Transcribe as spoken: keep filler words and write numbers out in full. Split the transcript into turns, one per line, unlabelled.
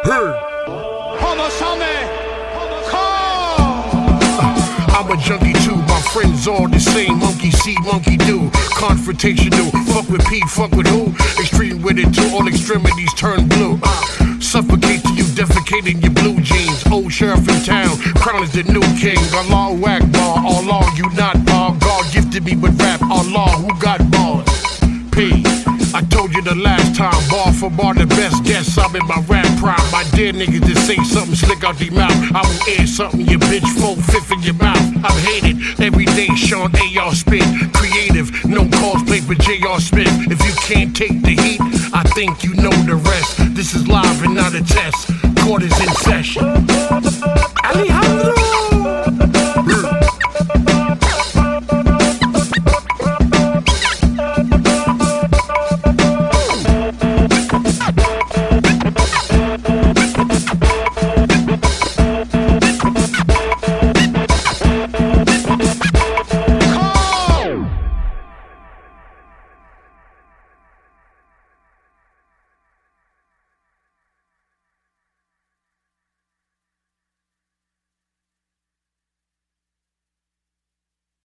I'm a junkie too, my friends all the same. Monkey see, monkey do. Confrontational, fuck with P, fuck with who? Extreme with it till all extremities turn blue. uh, Suffocate till you defecate in your blue jeans. Old sheriff in town, crown is the new king. Allah Akbar, Allah you not bar. God gifted me with rap, Allah who got bars. P, I told you the last time, bar for bar the best guess. I'm in my rap prime. My dear niggas to say something slick out their mouth. I will air something your bitch four fifth in your mouth. I'm hated every day. Sean A R spit creative, no cosplay for J R Smith. If you can't take the heat, I think you know the rest. This is live and not a test. Court is in session.